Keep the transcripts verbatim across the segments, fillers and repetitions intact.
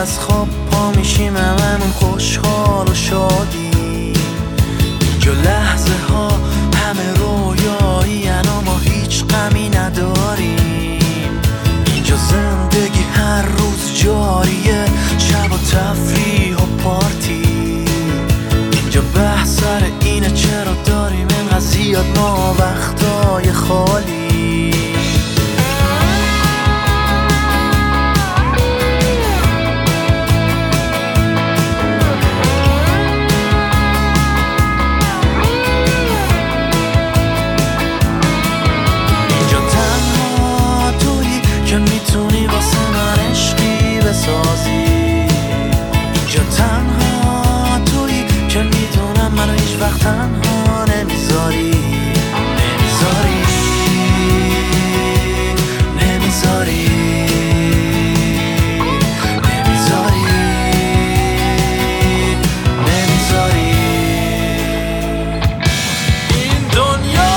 از خواب پا میشیم هممون خوشحال و شادی. اینجا لحظه ها همه رویایی اما هیچ غمی نداریم. اینجا زندگی هر روز جاریه، شب و تفریح و پارتی. اینجا بحث سر اینه چرا داریم اینقدر زیاد ما وقتای خالی. که میتونی واسه من عشقی بسازی. اینجا تنها تویی که میدونم منو هیچ وقت تنها نمیذاری. نمیذاری نمیذاری نمیذاری نمیذاری. این دنیا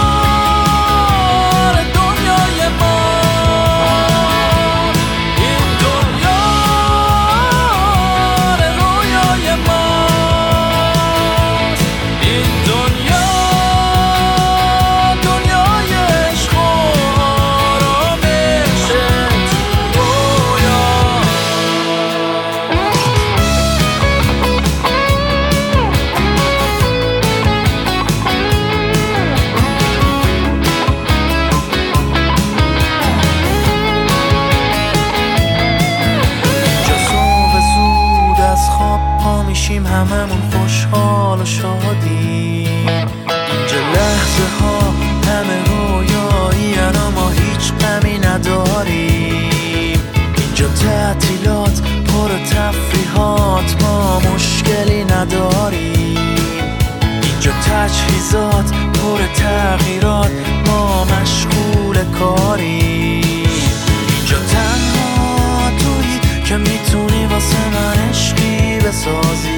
میشیم هممون خوشحال و شادی. اینجا لحظه ها همه رویایی اما هیچ غمی نداریم. اینجا تعطیلات پر تفریحات ما مشکلی نداریم. اینجا تجهیزات پر تغییرات ما مشغول کاریم. اینجا تنها تویی که میتونی واسه من عشقی بسازی.